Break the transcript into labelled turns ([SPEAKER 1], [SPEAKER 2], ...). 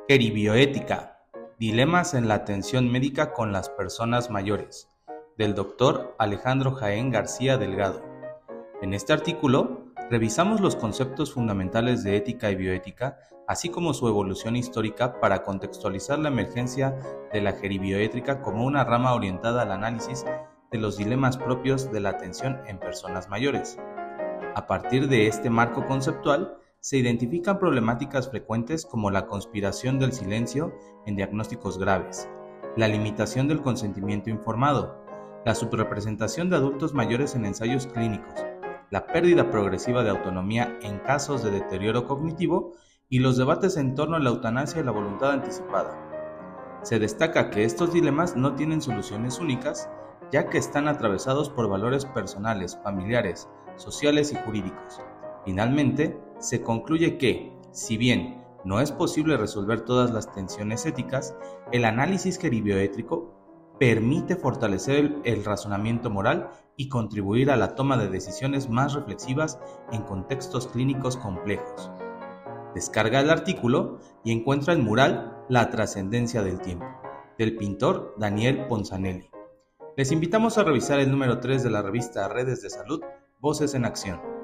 [SPEAKER 1] Geribioética: dilemas en la atención médica con las personas mayores, del Dr. Alejandro Jaén García Delgado. En este artículo, revisamos los conceptos fundamentales de ética y bioética, así como su evolución histórica para contextualizar la emergencia de la geribioética como una rama orientada al análisis de los dilemas propios de la atención en personas mayores. A partir de este marco conceptual, se identifican problemáticas frecuentes como la conspiración del silencio en diagnósticos graves, la limitación del consentimiento informado, la subrepresentación de adultos mayores en ensayos clínicos, la pérdida progresiva de autonomía en casos de deterioro cognitivo y los debates en torno a la eutanasia y la voluntad anticipada. Se destaca que estos dilemas no tienen soluciones únicas, ya que están atravesados por valores personales, familiares, sociales y jurídicos. Finalmente, se concluye que, si bien no es posible resolver todas las tensiones éticas, el análisis geribioético permite fortalecer el razonamiento moral y contribuir a la toma de decisiones más reflexivas en contextos clínicos complejos. Descarga el artículo y encuentra el mural La trascendencia del tiempo, del pintor Daniel Ponzanelli. Les invitamos a revisar el número 3 de la revista Redes de Salud, Voces en Acción.